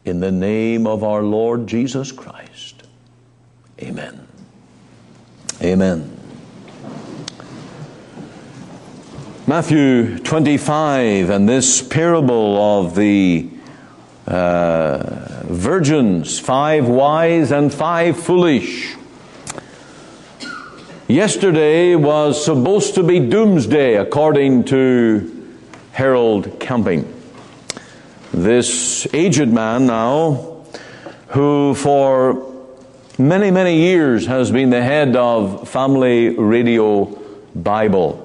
in the name of our Lord Jesus Christ. Amen. Amen. Matthew 25, and this parable of the virgins, 5 wise and 5 foolish. Yesterday was supposed to be doomsday, according to Harold Camping. This aged man now, who for many, many years has been the head of Family Radio Bible.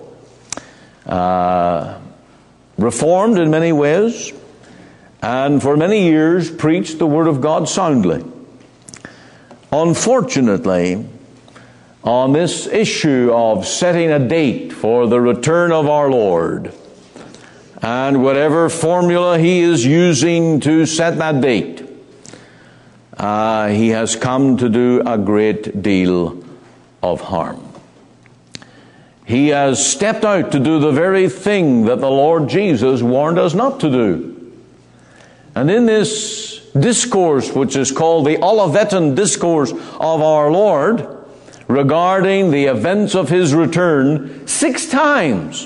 Reformed in many ways, and for many years preached the Word of God soundly. Unfortunately, on this issue of setting a date for the return of our Lord, and whatever formula he is using to set that date, he has come to do a great deal of harm. He has stepped out to do the very thing that the Lord Jesus warned us not to do. And in this discourse, which is called the Olivetan Discourse of our Lord, regarding the events of His return, 6 times,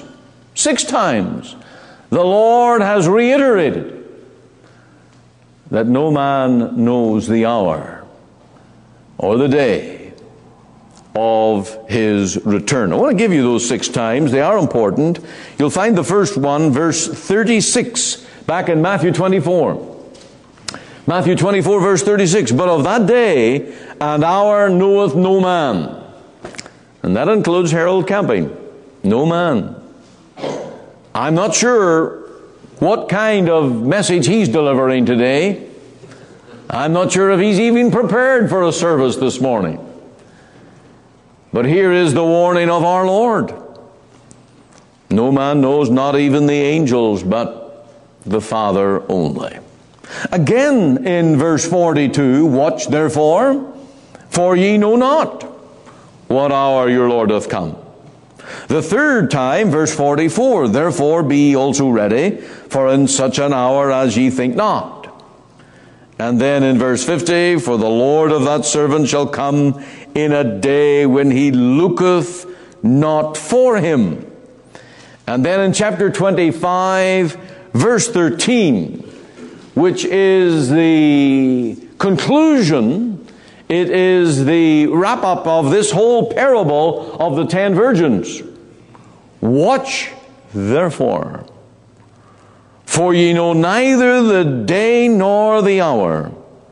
the Lord has reiterated that no man knows the hour or the day of His return. I want to give you those 6 times. They are important. You'll find the first one, verse 36, back in Matthew 24. Matthew 24, verse 36. But of that day and hour knoweth no man. And that includes Harold Camping. No man. I'm not sure what kind of message he's delivering today. I'm not sure if he's even prepared for a service this morning. But here is the warning of our Lord. No man knows, not even the angels, but the Father only. Again in verse 42, watch therefore, for ye know not what hour your Lord doth come. The third time, verse 44, therefore be ye also ready, for in such an hour as ye think not. And then in verse 50, for the Lord of that servant shall come in a day when he looketh not for him. And then in chapter 25, verse 13, which is the conclusion, it is the wrap-up of this whole parable of the 10 virgins. Watch, therefore, for ye know neither the day nor the hour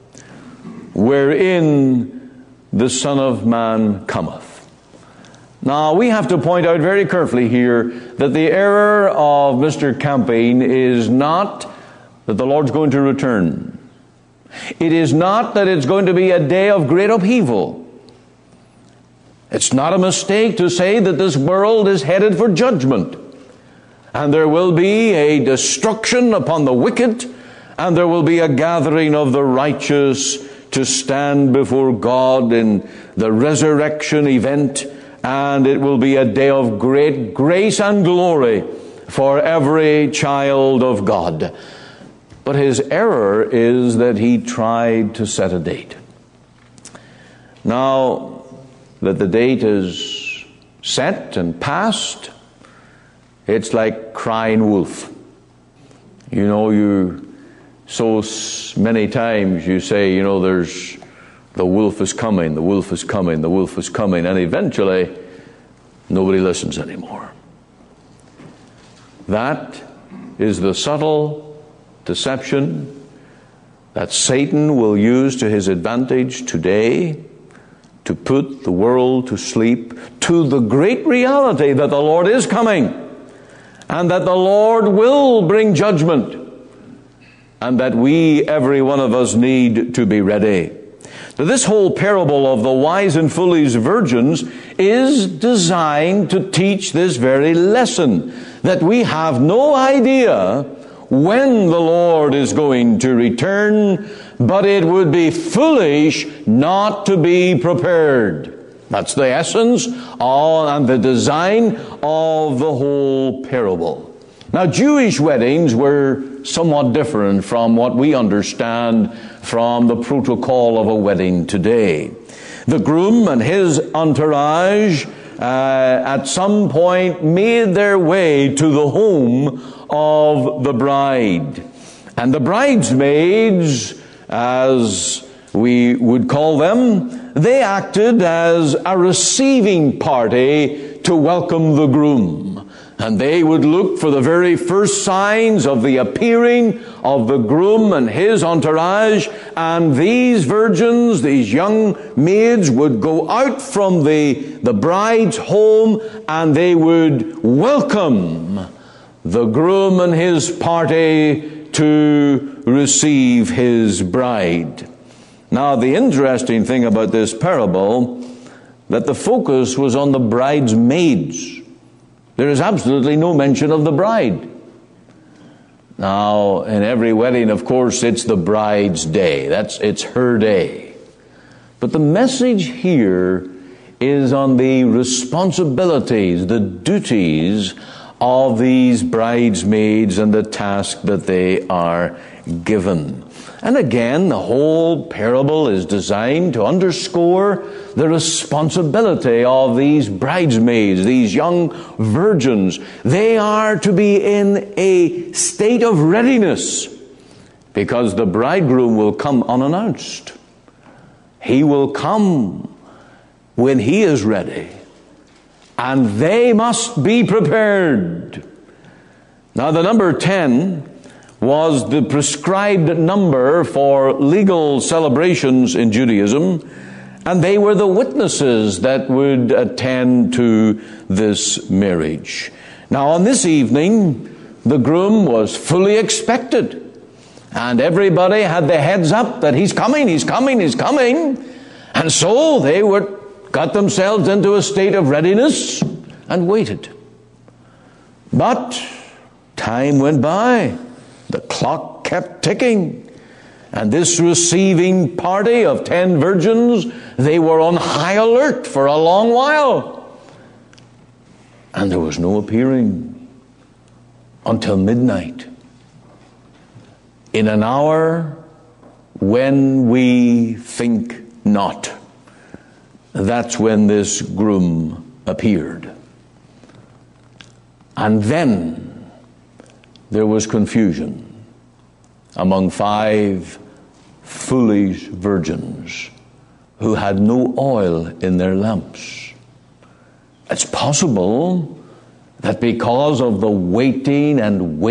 wherein the Son of Man cometh. Now, we have to point out very carefully here that the error of Mr. Camping is not that the Lord's going to return. It is not that it's going to be a day of great upheaval. It's not a mistake to say that this world is headed for judgment. And there will be a destruction upon the wicked, and there will be a gathering of the righteous to stand before God in the resurrection event, and it will be a day of great grace and glory for every child of God. But his error is that he tried to set a date. Now that the date is set and passed, it's like crying wolf. You know, you so many times you say, you know, there's the wolf is coming, the wolf is coming, the wolf is coming, and eventually nobody listens anymore. That is the subtle deception that Satan will use to his advantage today to put the world to sleep to the great reality that the Lord is coming and that the Lord will bring judgment and that we, every one of us, need to be ready. Now, this whole parable of the wise and foolish virgins is designed to teach this very lesson, that we have no idea when the Lord is going to return, but it would be foolish not to be prepared. That's the essence and the design of the whole parable. Now, Jewish weddings were somewhat different from what we understand from the protocol of a wedding today. The groom and his entourage at some point made their way to the home of the bride. And the bridesmaids, as we would call them, they acted as a receiving party to welcome the groom. And they would look for the very first signs of the appearing of the groom and his entourage. And these virgins, these young maids, would go out from the bride's home and they would welcome the groom and his party to receive his bride. Now, the interesting thing about this parable, that the focus was on the bridesmaids. There is absolutely no mention of the bride. Now, in every wedding, of course, it's the bride's day. It's her day. But the message here is on the responsibilities, the duties of these bridesmaids and the task that they are given. And again, the whole parable is designed to underscore the responsibility of these bridesmaids, these young virgins. They are to be in a state of readiness because the bridegroom will come unannounced. He will come when he is ready, and they must be prepared. Now, the number 10 was the prescribed number for legal celebrations in Judaism, and they were the witnesses that would attend to this marriage. Now, on this evening, the groom was fully expected, and everybody had their heads up that he's coming, he's coming, he's coming. And so they got themselves into a state of readiness and waited. But time went by. The clock kept ticking. And this receiving party of 10 virgins, they were on high alert for a long while. And there was no appearing until midnight. In an hour when we think not. That's when this groom appeared. And then there was confusion among 5 foolish virgins who had no oil in their lamps. It's possible that because of the waiting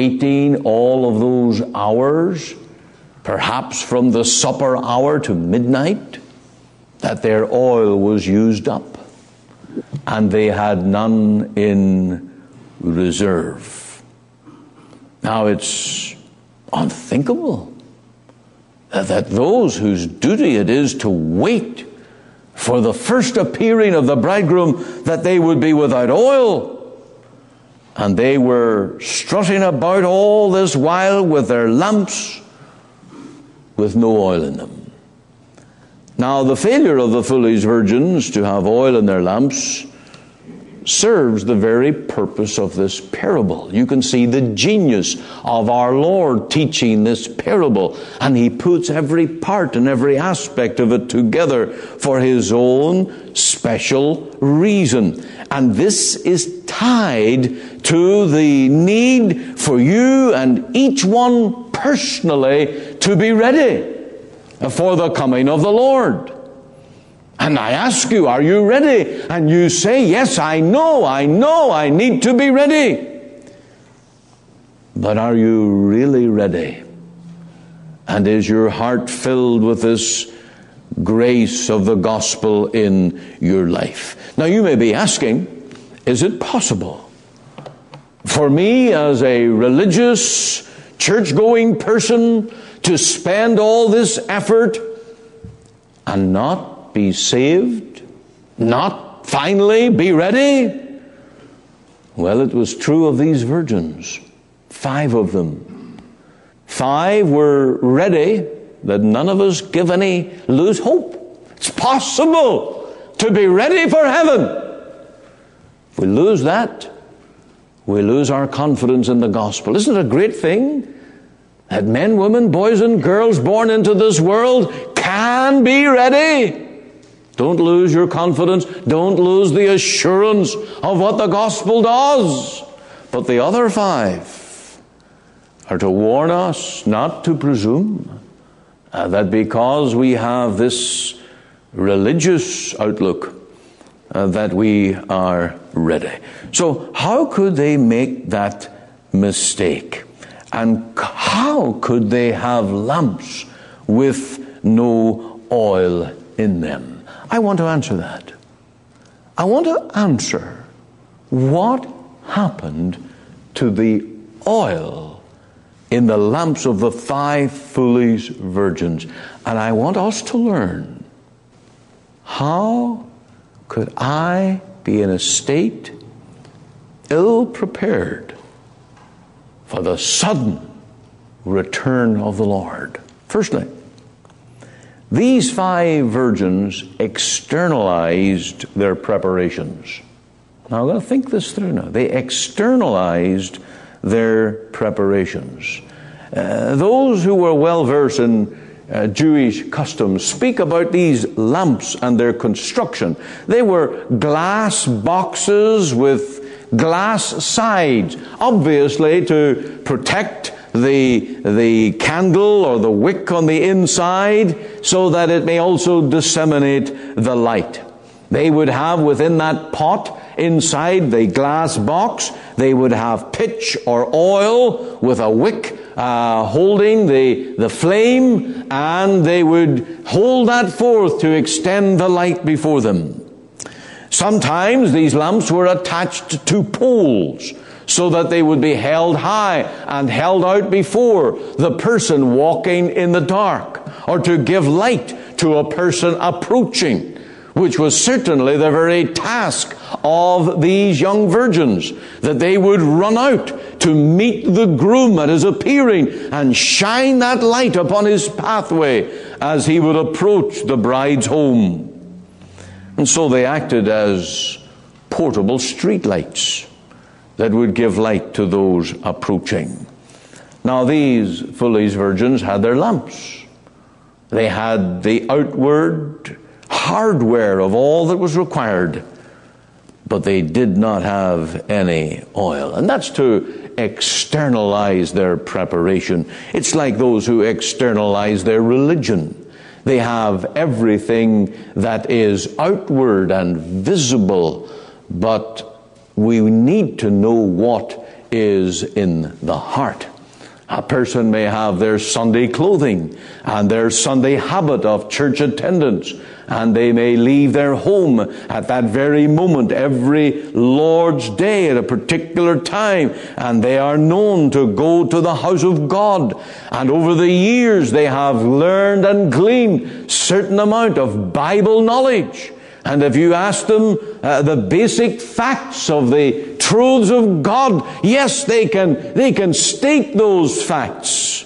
all of those hours, perhaps from the supper hour to midnight, that their oil was used up and they had none in reserve. Now, it's unthinkable that those whose duty it is to wait for the first appearing of the bridegroom, that they would be without oil. And they were strutting about all this while with their lamps with no oil in them. Now, the failure of the foolish virgins to have oil in their lamps serves the very purpose of this parable. You can see the genius of our Lord teaching this parable, and he puts every part and every aspect of it together for his own special reason. And this is tied to the need for you and each one personally to be ready for the coming of the Lord. And I ask you, are you ready? And you say, yes, I know, I need to be ready. But are you really ready? And is your heart filled with this grace of the gospel in your life? Now, you may be asking, is it possible for me as a religious, church-going person to spend all this effort and not be saved, not finally be ready? Well, it was true of these virgins. 5 of them. 5 were ready, that none of us lose hope. It's possible to be ready for heaven. If we lose that, we lose our confidence in the gospel. Isn't it a great thing that men, women, boys and girls born into this world can be ready. Don't lose your confidence. Don't lose the assurance of what the gospel does. But the other 5 are to warn us not to presume that because we have this religious outlook that we are ready. So how could they make that mistake? And how could they have lamps with no oil in them? I want to answer that. I want to answer what happened to the oil in the lamps of the 5 foolish virgins. And I want us to learn, how could I be in a state ill prepared for the sudden return of the Lord? Firstly, these 5 virgins externalized their preparations. Now, I'm going to think this through now. They externalized their preparations. Those who were well versed in Jewish customs speak about these lamps and their construction. They were glass boxes with glass sides, obviously to protect the candle or the wick on the inside, so that it may also disseminate the light. They would have within that pot, inside the glass box, they would have pitch or oil with a wick holding the flame, and they would hold that forth to extend the light before them. Sometimes these lamps were attached to poles, so that they would be held high and held out before the person walking in the dark, or to give light to a person approaching, which was certainly the very task of these young virgins, that they would run out to meet the groom at his appearing and shine that light upon his pathway as he would approach the bride's home. And so they acted as portable street lights that would give light to those approaching. Now, these foolish virgins had their lamps. They had the outward hardware of all that was required, but they did not have any oil. And that's to externalize their preparation. It's like those who externalize their religion. They have everything that is outward and visible, but we need to know what is in the heart. A person may have their Sunday clothing and their Sunday habit of church attendance, and they may leave their home at that very moment every Lord's Day at a particular time, and they are known to go to the house of God. And over the years they have learned and gleaned certain amount of Bible knowledge. And if you ask them the basic facts of the truths of God, yes, they can state those facts.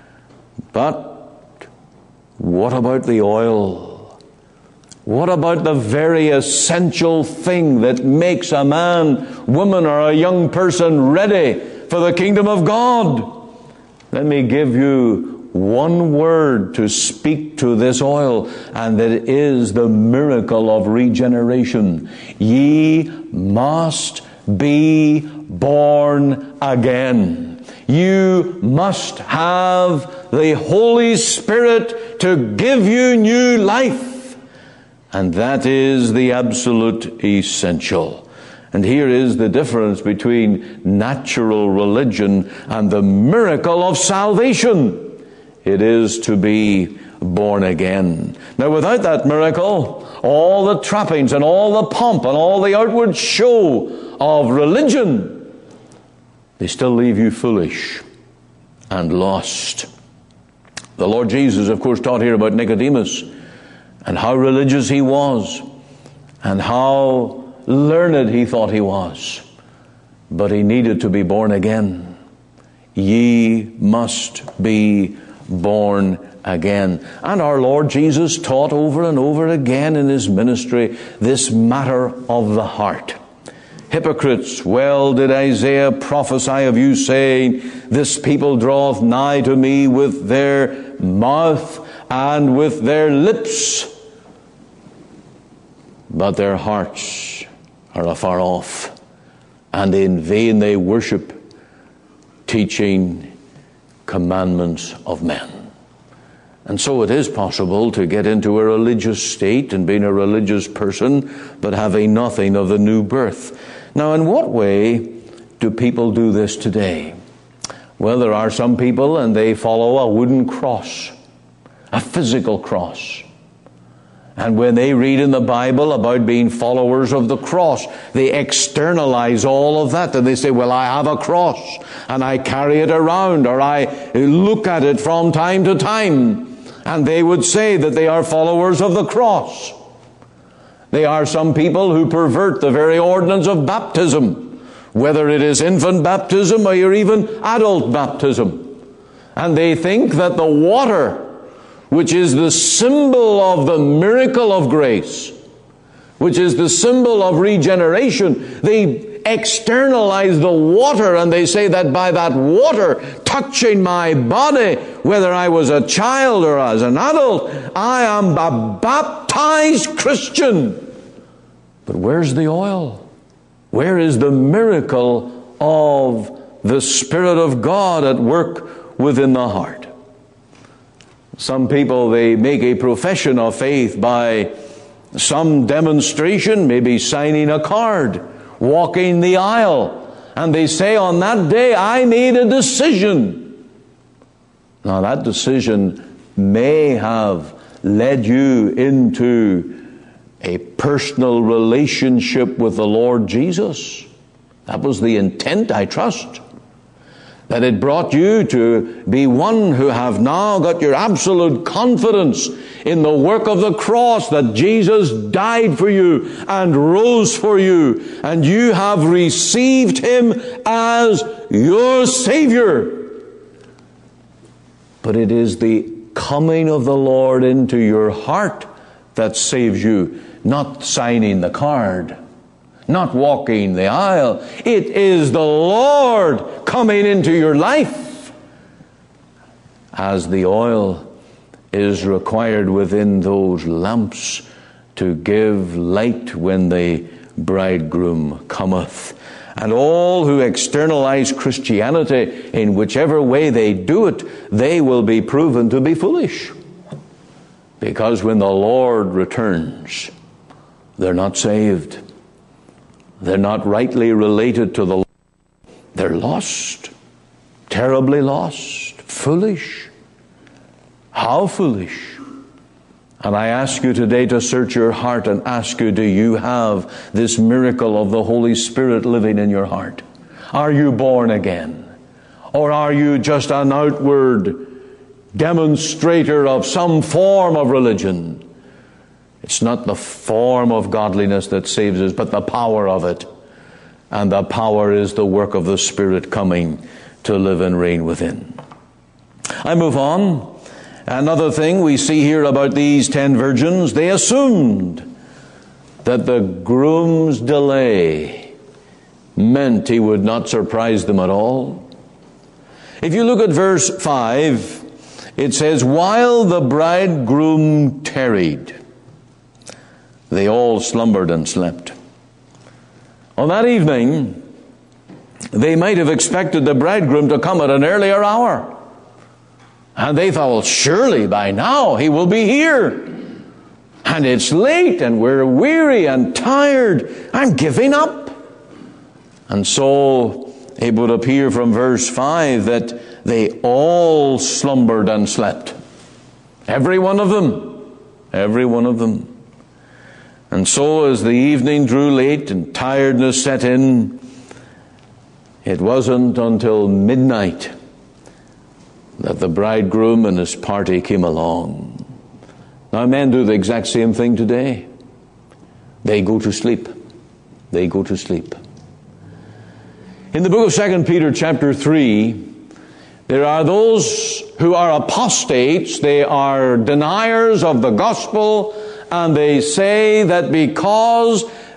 But what about the oil? What about the very essential thing that makes a man, woman, or a young person ready for the kingdom of God? Let me give you one word to speak to this oil, and that is the miracle of regeneration. Ye must be born again. You must have the Holy Spirit to give you new life. And that is the absolute essential. And here is the difference between natural religion and the miracle of salvation. It is to be born again. Now, without that miracle, all the trappings and all the pomp and all the outward show of religion, they still leave you foolish and lost. The Lord Jesus, of course, taught here about Nicodemus and how religious he was and how learned he thought he was. But he needed to be born again. Ye must be born again. And our Lord Jesus taught over and over again in his ministry this matter of the heart. hypocrites, well did Isaiah prophesy of you, saying, this people draweth nigh to me with their mouth and with their lips, but their hearts are afar off, and in vain they worship, teaching commandments of men. And so it is possible to get into a religious state and being a religious person, but having nothing of the new birth. Now, in what way do people do this today? Well, there are some people and they follow a wooden cross, a physical cross. And when they read in the Bible about being followers of the cross, they externalize all of that. And they say, well, I have a cross and I carry it around, or I look at it from time to time. And they would say that they are followers of the cross. They are some people who pervert the very ordinance of baptism, whether it is infant baptism or even adult baptism. And they think that the water, which is the symbol of the miracle of grace, which is the symbol of regeneration, they externalize the water, and they say that by that water touching my body, whether I was a child or as an adult, I am a baptized Christian. But where's the oil? Where is the miracle of the Spirit of God at work within the heart? Some people, they make a profession of faith by some demonstration, maybe signing a card, walking the aisle, and they say, on that day I made a decision. Now that decision may have led you into a personal relationship with the Lord Jesus. That was the intent, I trust. That it brought you to be one who have now got your absolute confidence in the work of the cross, that Jesus died for you and rose for you, and you have received Him as your Savior. But it is the coming of the Lord into your heart that saves you, not signing the card, not walking the aisle. It is the Lord coming into your life, as the oil is required within those lamps to give light when the bridegroom cometh. And all who externalize Christianity in whichever way they do it, they will be proven to be foolish. Because when the Lord returns, they're not saved. They're not rightly related to the Lord. They're lost, terribly lost, foolish. How foolish. And I ask you today to search your heart and ask you, do you have this miracle of the Holy Spirit living in your heart? Are you born again? Or are you just an outward demonstrator of some form of religion? It's not the form of godliness that saves us, but the power of it. And the power is the work of the Spirit coming to live and reign within. I move on. Another thing we see here about these 10 virgins, they assumed that the groom's delay meant he would not surprise them at all. If you look at verse 5, it says, while the bridegroom tarried, they all slumbered and slept. On that evening, they might have expected the bridegroom to come at an earlier hour. And they thought, well, surely by now he will be here. And it's late and we're weary and tired. I'm giving up. And so it would appear from verse 5 that they all slumbered and slept. Every one of them. Every one of them. And so as the evening drew late and tiredness set in, it wasn't until midnight that the bridegroom and his party came along. Now men do the exact same thing today. They go to sleep. They go to sleep. In the book of 2 Peter chapter 3, there are those who are apostates. They are deniers of the gospel, and they say that because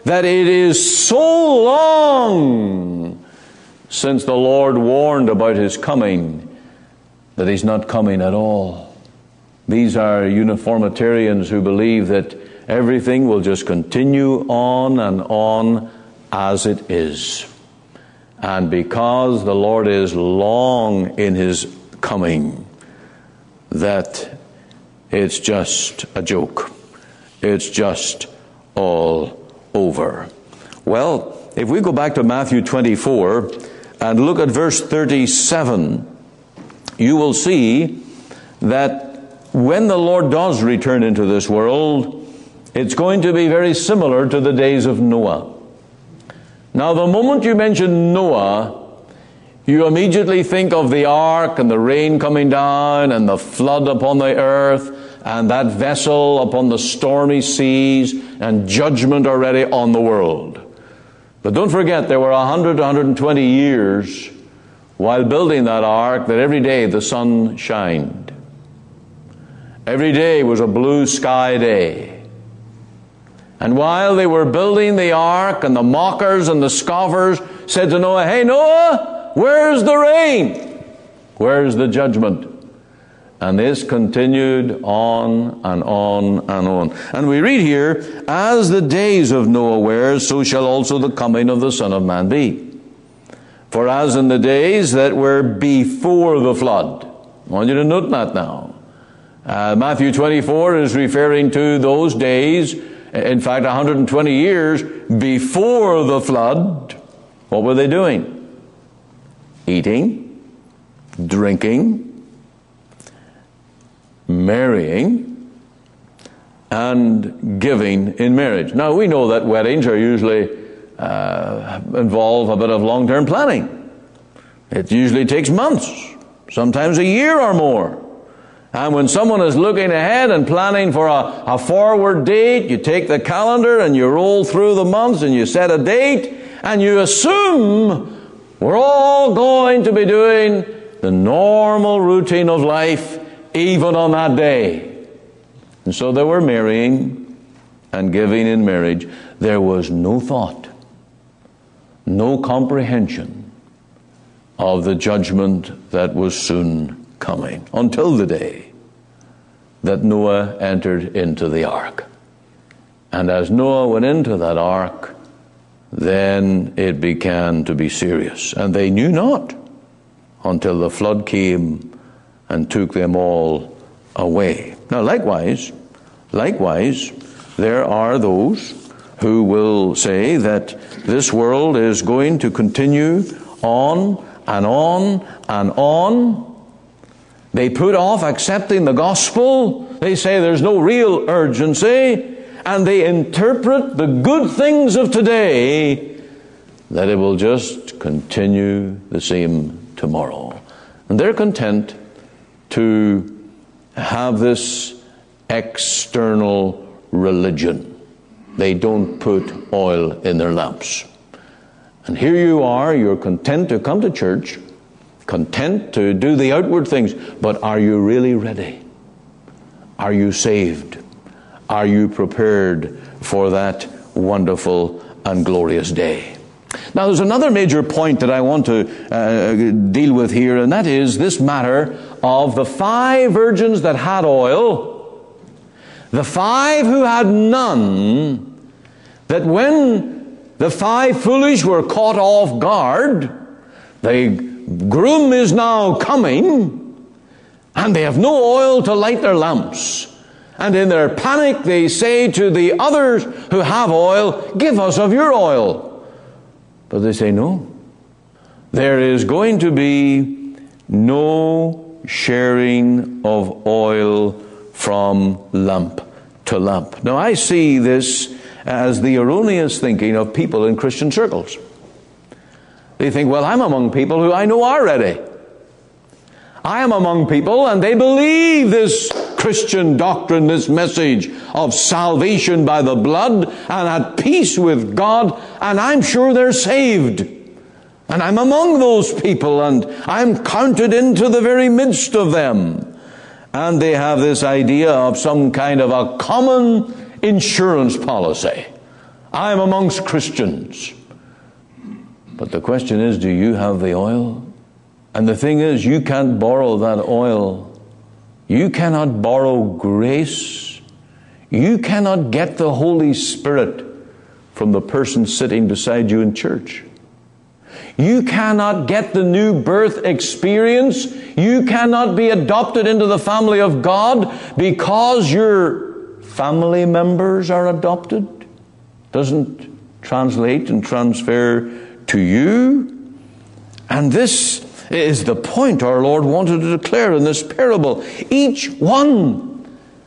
that it is so long since the Lord warned about His coming that He's not coming at all. These are uniformitarians who believe that everything will just continue on as it is. And because the Lord is long in His coming, that it's just a joke. It's just all over. Well, if we go back to Matthew 24 and look at verse 37, you will see that when the Lord does return into this world, it's going to be very similar to the days of Noah. Now, the moment you mention Noah, you immediately think of the ark and the rain coming down and the flood upon the earth and that vessel upon the stormy seas and judgment already on the world. But don't forget, there were 100 to 120 years while building that ark that every day the sun shined. Every day was a blue sky day. And while they were building the ark, and the mockers and the scoffers said to Noah, "Hey Noah, where's the rain? Where's the judgment?" And this continued on and on and on. And we read here, "As the days of Noah were, so shall also the coming of the Son of Man be. For as in the days that were before the flood." I want you to note that now. Matthew 24 is referring to those days, in fact 120 years before the flood. What were they doing? Eating, drinking, marrying, and giving in marriage. Now we know that weddings are usually involve a bit of long-term planning. It usually takes months, sometimes a year or more. And when someone is looking ahead and planning for a forward date, you take the calendar and you roll through the months and you set a date and you assume we're all going to be doing the normal routine of life even on that day. And so they were marrying and giving in marriage. There was no thought, no comprehension of the judgment that was soon coming, until the day that Noah entered into the ark. And as Noah went into that ark, then it began to be serious. And they knew not until the flood came and took them all away. Now likewise, there are those who will say that this world is going to continue on and on and on. They put off accepting the gospel. They say there's no real urgency. And they interpret the good things of today that it will just continue the same tomorrow. And they're content to have this external religion. They don't put oil in their lamps. And here you are, you're content to come to church, content to do the outward things, but are you really ready? Are you saved? Are you prepared for that wonderful and glorious day? Now there's another major point that I want to deal with here, and that is this matter of the 5 virgins that had oil, the 5 who had none, that when the 5 foolish were caught off guard, the groom is now coming, and they have no oil to light their lamps. And in their panic, they say to the others who have oil, "Give us of your oil." But they say, no. There is going to be no sharing of oil from lamp to lamp. Now, I see this as the erroneous thinking of people in Christian circles. They think, well, I'm among people who I know are ready. I am among people, and they believe this Christian doctrine, this message of salvation by the blood and at peace with God, and I'm sure they're saved. And I'm among those people, and I'm counted into the very midst of them. And they have this idea of some kind of a common insurance policy. I'm amongst Christians. But the question is, do you have the oil? And the thing is, you can't borrow that oil. You cannot borrow grace. You cannot get the Holy Spirit from the person sitting beside you in church. You cannot get the new birth experience. You cannot be adopted into the family of God because your family members are adopted. Doesn't translate and transfer to you. And this is the point our Lord wanted to declare in this parable. Each one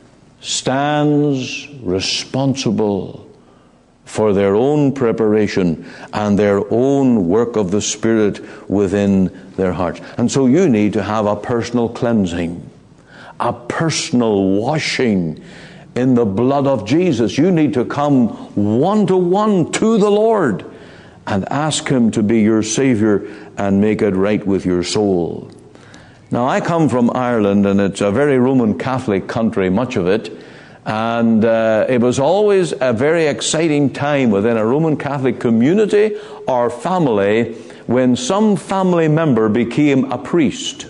stands responsible for their own preparation and their own work of the Spirit within their hearts. And so you need to have a personal cleansing, a personal washing in the blood of Jesus. You need to come one-to-one to the Lord and ask Him to be your Savior and make it right with your soul. Now, I come from Ireland, and it's a very Roman Catholic country, much of it. And it was always a very exciting time within a Roman Catholic community or family when some family member became a priest.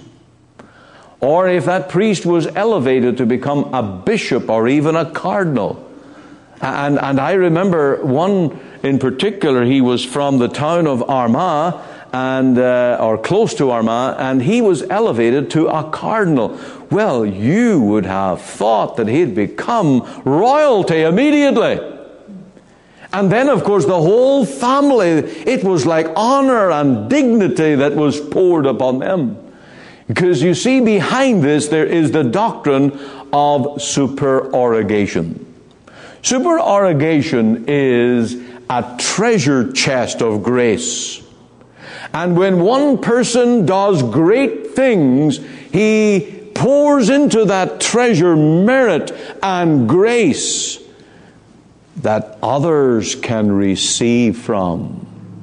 Or if that priest was elevated to become a bishop or even a cardinal. And I remember one in particular, he was from the town of Armagh, and or close to Armagh, and he was elevated to a cardinal. Well, you would have thought that he'd become royalty immediately. And then, of course, the whole family, it was like honor and dignity that was poured upon them. Because you see, behind this, there is the doctrine of supererogation. Supererogation is a treasure chest of grace. And when one person does great things, he pours into that treasure merit and grace that others can receive from.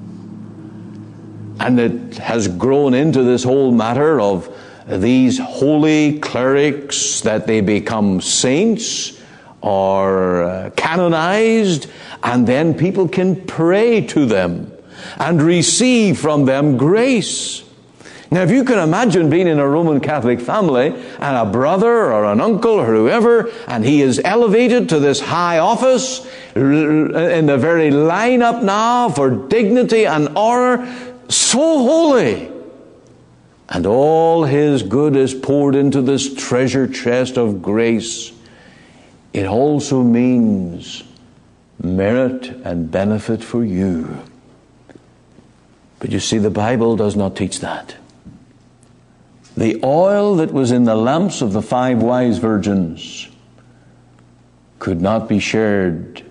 And it has grown into this whole matter of these holy clerics, that they become saints or canonized, and then people can pray to them and receive from them grace. Now, if you can imagine being in a Roman Catholic family and a brother or an uncle or whoever, and he is elevated to this high office in the very lineup now for dignity and honor, so holy, and all his good is poured into this treasure chest of grace, it also means merit and benefit for you. But you see, the Bible does not teach that. The oil that was in the lamps of the 5 wise virgins could not be shared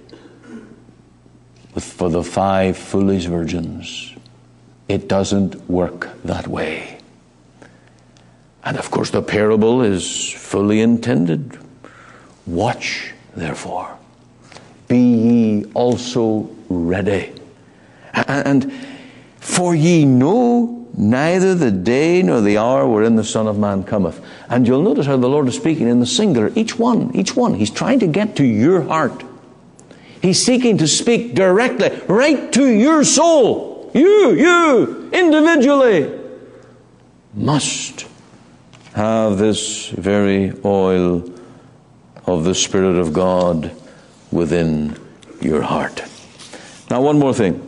for the 5 foolish virgins. It doesn't work that way. And of course, the parable is fully intended. Watch, therefore. Be ye also ready. And for ye know neither the day nor the hour wherein the Son of Man cometh. And you'll notice how the Lord is speaking in the singular. Each one. He's trying to get to your heart. He's seeking to speak directly, right to your soul. You, individually, must have this very oil of the Spirit of God within your heart. Now, one more thing.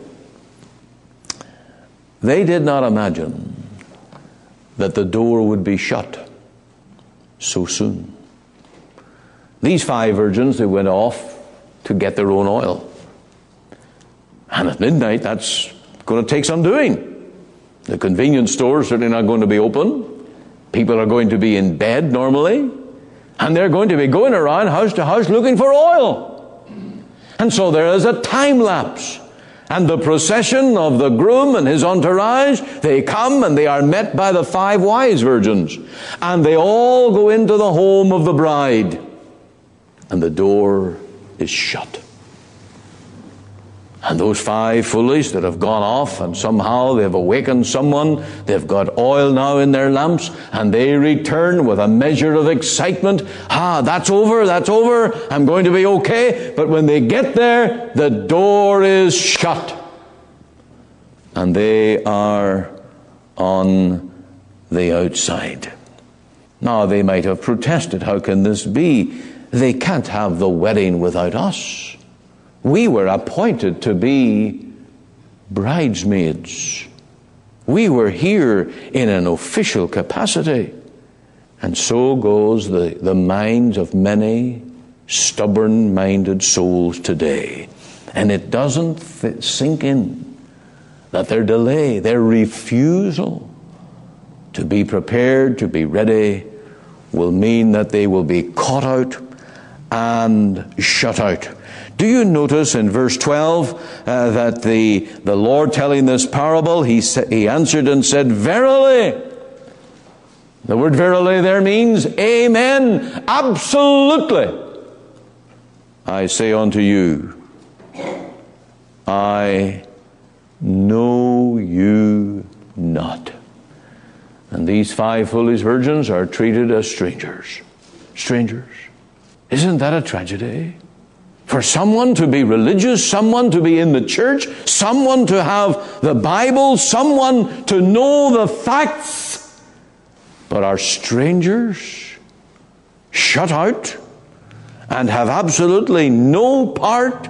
They did not imagine that the door would be shut so soon. These 5 virgins, they went off to get their own oil. And at midnight, that's going to take some doing. The convenience store is certainly not going to be open. People are going to be in bed normally. And they're going to be going around house to house looking for oil. And so there is a time lapse. And the procession of the groom and his entourage, they come and they are met by the 5 wise virgins. And they all go into the home of the bride. And the door is shut. And those 5 foolish that have gone off and somehow they've awakened someone, they've got oil now in their lamps, and they return with a measure of excitement. That's over, I'm going to be okay. But when they get there, the door is shut. And they are on the outside. Now they might have protested, how can this be? They can't have the wedding without us. We were appointed to be bridesmaids. We were here in an official capacity. And so goes the minds of many stubborn-minded souls today. And it doesn't sink in that their delay, their refusal to be prepared, to be ready, will mean that they will be caught out and shut out. Do you notice in verse 12 that the Lord telling this parable, he answered and said, verily. The word verily there means amen, absolutely. I say unto you, I know you not. And these 5 foolish virgins are treated as strangers. Strangers. Isn't that a tragedy? For someone to be religious, someone to be in the church, someone to have the Bible, someone to know the facts, but are strangers, shut out, and have absolutely no part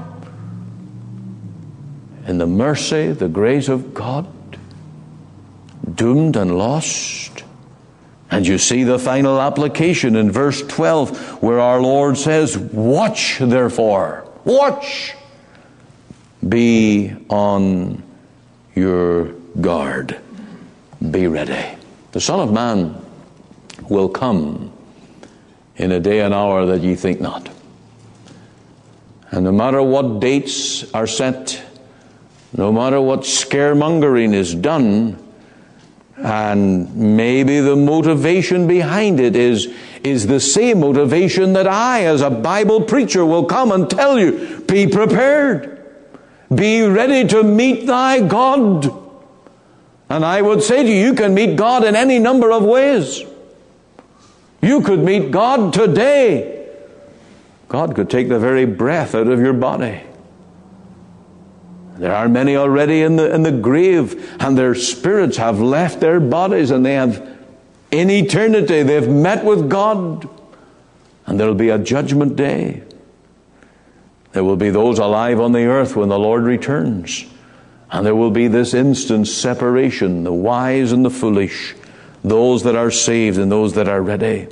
in the mercy, the grace of God, doomed and lost. And you see the final application in verse 12, where our Lord says, watch therefore, watch, be on your guard, be ready. The Son of Man will come in a day and hour that ye think not. And no matter what dates are set, no matter what scaremongering is done, and maybe the motivation behind it is the same motivation that I, as a Bible preacher, will come and tell you. Be prepared. Be ready to meet thy God. And I would say to you, you can meet God in any number of ways. You could meet God today. God could take the very breath out of your body. There are many already in the grave, and their spirits have left their bodies, and they have, in eternity, they've met with God. And there will be a judgment day. There will be those alive on the earth when the Lord returns. And there will be this instant separation, the wise and the foolish, those that are saved and those that are ready.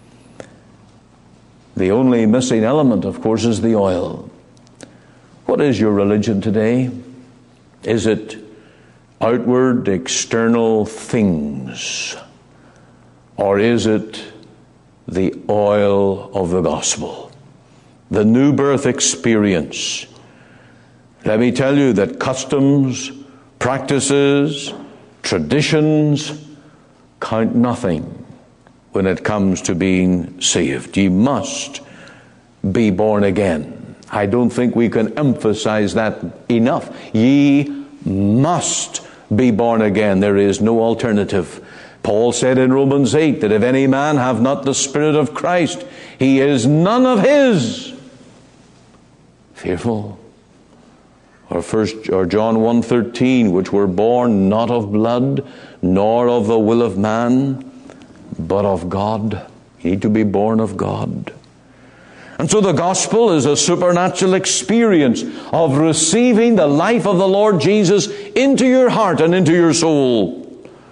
The only missing element, of course, is the oil. What is your religion today? Is it outward, external things? Or is it the oil of the gospel? The new birth experience. Let me tell you that customs, practices, traditions count nothing when it comes to being saved. You must be born again. I don't think we can emphasize that enough. Ye must be born again. There is no alternative. Paul said in Romans 8 that if any man have not the Spirit of Christ, he is none of his. Fearful. Or John 1:13, which were born not of blood, nor of the will of man, but of God. You need to be born of God. And so the gospel is a supernatural experience of receiving the life of the Lord Jesus into your heart and into your soul.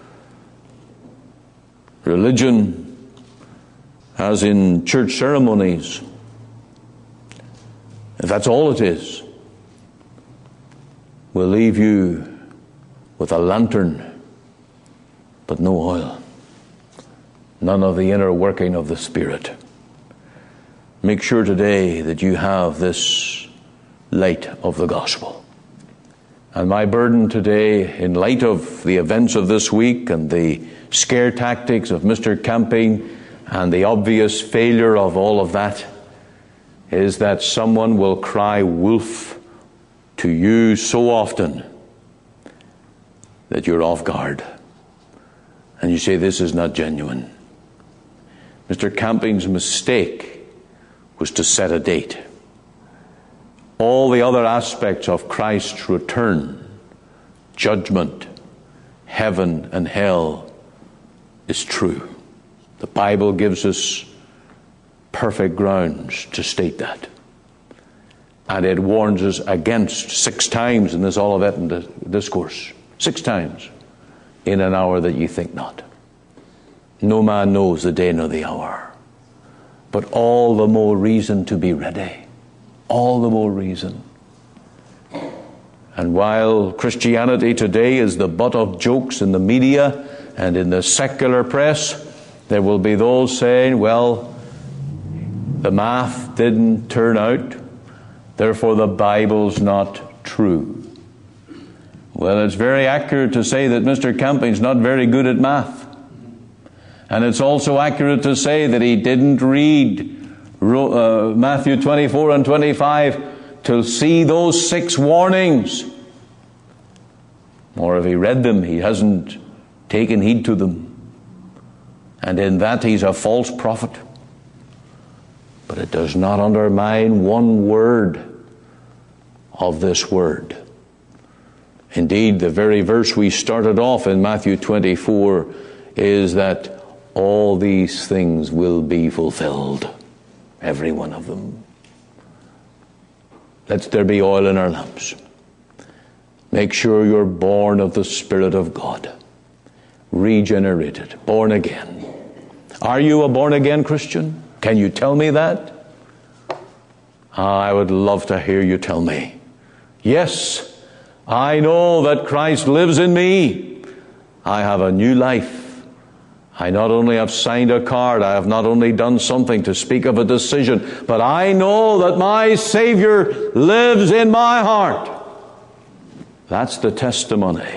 Religion, as in church ceremonies, if that's all it is, will leave you with a lantern, but no oil. None of the inner working of the Spirit. Make sure today that you have this light of the gospel. And my burden today, in light of the events of this week and the scare tactics of Mr. Camping and the obvious failure of all of that, is that someone will cry wolf to you so often that you're off guard. And you say, this is not genuine. Mr. Camping's mistake was to set a date. All the other aspects of Christ's return, judgment, heaven and hell, is true. The Bible gives us perfect grounds to state that. And it warns us against 6 times in this Olivet discourse. 6 times. In an hour that ye think not. No man knows the day nor the hour. But all the more reason to be ready. All the more reason. And while Christianity today is the butt of jokes in the media and in the secular press, there will be those saying, well, the math didn't turn out, therefore the Bible's not true. Well, it's very accurate to say that Mr. Camping's not very good at math. And it's also accurate to say that he didn't read Matthew 24 and 25 to see those 6 warnings. Or if he read them, he hasn't taken heed to them. And in that he's a false prophet. But it does not undermine one word of this word. Indeed, the very verse we started off in Matthew 24 is that all these things will be fulfilled. Every one of them. Let there be oil in our lamps. Make sure you're born of the Spirit of God. Regenerated. Born again. Are you a born again Christian? Can you tell me that? I would love to hear you tell me. Yes, I know that Christ lives in me. I have a new life. I not only have signed a card, I have not only done something to speak of a decision, but I know that my Savior lives in my heart. That's the testimony.